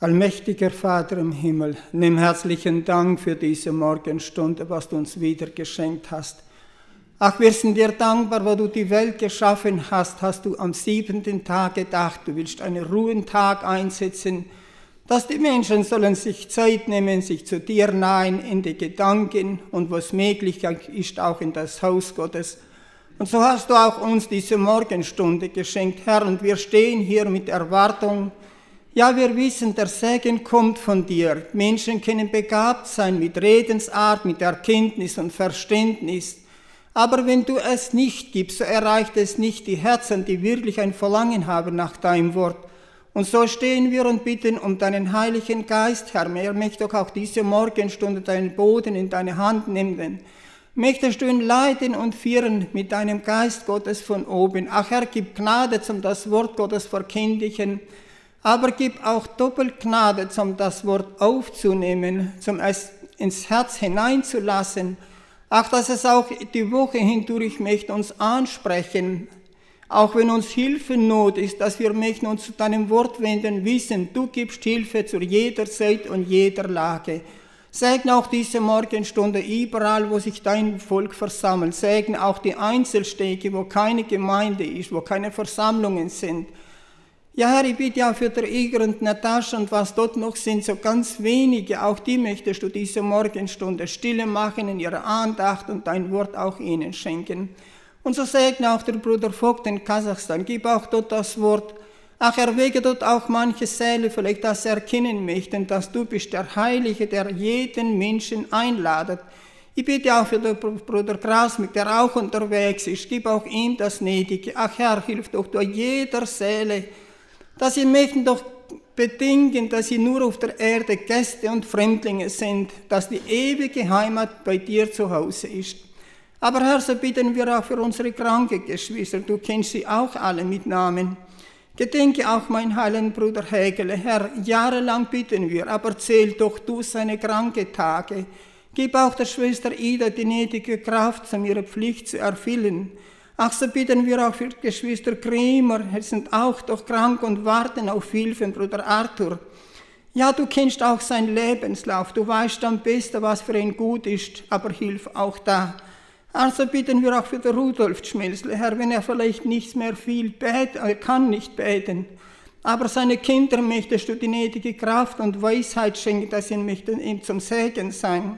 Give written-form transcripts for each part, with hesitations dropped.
Allmächtiger Vater im Himmel, nimm herzlichen Dank für diese Morgenstunde, was du uns wieder geschenkt hast. Ach, wir sind dir dankbar, wo du die Welt geschaffen hast, hast du am 7. Tag gedacht, du willst einen Ruhentag einsetzen, dass die Menschen sollen sich Zeit nehmen, sich zu dir nahen, in die Gedanken und was möglich ist, auch in das Haus Gottes. Und so hast du auch uns diese Morgenstunde geschenkt, Herr, und wir stehen hier mit Erwartung. Ja, wir wissen, der Segen kommt von dir. Menschen können begabt sein mit Redensart, mit Erkenntnis und Verständnis. Aber wenn du es nicht gibst, so erreicht es nicht die Herzen, die wirklich ein Verlangen haben nach deinem Wort. Und so stehen wir und bitten um deinen Heiligen Geist, Herr. Er möchte doch auch diese Morgenstunde deinen Boden in deine Hand nehmen. Möchtest du ihn leiten und führen mit deinem Geist Gottes von oben. Ach Herr, gib Gnade, zum das Wort Gottes verkündigen. Aber gib auch doppelt Gnade, um das Wort aufzunehmen, um es ins Herz hineinzulassen. Ach, dass es auch die Woche hindurch möchte uns ansprechen, auch wenn uns Hilfe Not ist, dass wir möchten uns zu deinem Wort wenden, wissen, du gibst Hilfe zu jeder Zeit und jeder Lage. Segne auch diese Morgenstunde überall, wo sich dein Volk versammelt. Segne auch die Einzelstädte, wo keine Gemeinde ist, wo keine Versammlungen sind. Ja, Herr, ich bitte auch für der Igor und Natascha und was dort noch sind, so ganz wenige, auch die möchtest du diese Morgenstunde stille machen in ihrer Andacht und dein Wort auch ihnen schenken. Und so segne auch der Bruder Vogt in Kasachstan, gib auch dort das Wort. Ach, erwäge dort auch manche Seele, vielleicht das erkennen möchten, dass du bist der Heilige, der jeden Menschen einladet. Ich bitte auch für den Bruder Grasmik, der auch unterwegs ist, gib auch ihm das Nötige. Ach Herr, hilf doch du jeder Seele, dass sie möchten doch bedingen, dass sie nur auf der Erde Gäste und Fremdlinge sind, dass die ewige Heimat bei dir zu Hause ist. Aber Herr, so bitten wir auch für unsere kranken Geschwister, du kennst sie auch alle mit Namen. Gedenke auch mein heiligen Bruder Hägele, Herr, jahrelang bitten wir, aber zähl doch du seine kranken Tage. Gib auch der Schwester Ida die nötige Kraft, um ihre Pflicht zu erfüllen. Ach, so bitten wir auch für Geschwister Kremer, sie sind auch doch krank und warten auf Hilfe, Bruder Arthur. Ja, du kennst auch seinen Lebenslauf, du weißt am besten, was für ihn gut ist, aber hilf auch da. Also bitten wir auch für den Rudolf Schmelzle, Herr, wenn er vielleicht nicht mehr viel betet, er kann nicht beten, aber seine Kinder möchtest du die nötige Kraft und Weisheit schenken, dass sie ihm zum Segen sein.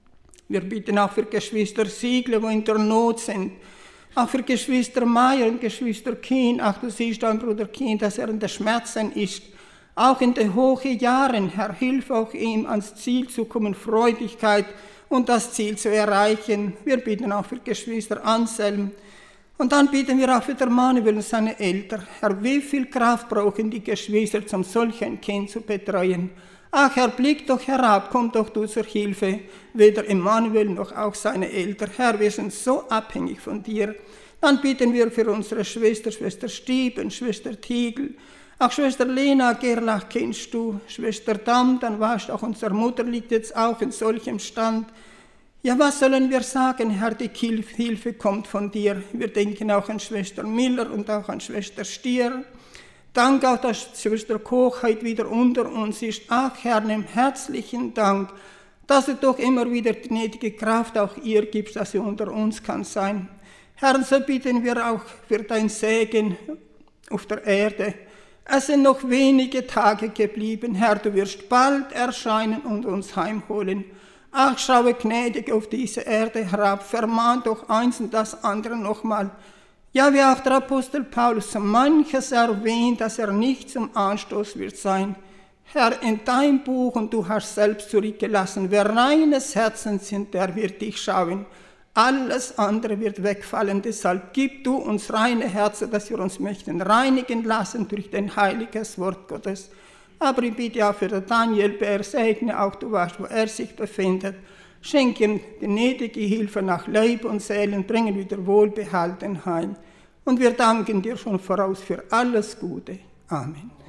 Wir bitten auch für Geschwister Siegle, wo in der Not sind, auch für Geschwister Meier und Geschwister Kien, ach, du siehst dein Bruder Kien, dass er in den Schmerzen ist. Auch in den hohen Jahren, Herr, hilf auch ihm, ans Ziel zu kommen, Freudigkeit und das Ziel zu erreichen. Wir bitten auch für Geschwister Anselm. Und dann bitten wir auch für den Manuel und seine Eltern. Herr, wie viel Kraft brauchen die Geschwister, um solchen Kind zu betreuen? Ach, Herr, blick doch herab, komm doch du zur Hilfe, weder Emmanuel noch auch seine Eltern. Herr, wir sind so abhängig von dir. Dann bitten wir für unsere Schwester, Schwester Stieben, Schwester Tiegel. Ach, Schwester Lena Gerlach kennst du, Schwester Damm, dann weißt auch, unsere Mutter liegt jetzt auch in solchem Stand. Ja, was sollen wir sagen, Herr, die Hilfe kommt von dir. Wir denken auch an Schwester Miller und auch an Schwester Stier. Dank auch, dass Schwester Koch heute wieder unter uns ist. Ach, Herr, nimm herzlichen Dank, dass du doch immer wieder die nötige Kraft auch ihr gibst, dass sie unter uns kann sein. Herr, so bitten wir auch für dein Segen auf der Erde. Es sind noch wenige Tage geblieben, Herr, du wirst bald erscheinen und uns heimholen. Ach, schaue gnädig auf diese Erde herab, vermahn doch eins und das andere nochmal. Ja, wie auch der Apostel Paulus manches erwähnt, dass er nicht zum Anstoß wird sein. Herr, in dein Buch, und du hast selbst zurückgelassen, wer reines Herzens sind, der wird dich schauen. Alles andere wird wegfallen, deshalb gib du uns reine Herzen, dass wir uns möchten reinigen lassen durch dein heiliges Wort Gottes. Aber ich bitte auch für den Daniel Bär, segne auch, du weißt, wo er sich befindet. Schenk ihm die nötige Hilfe nach Leib und Seelen, bringen wieder wohlbehalten heim. Und wir danken dir schon voraus für alles Gute. Amen.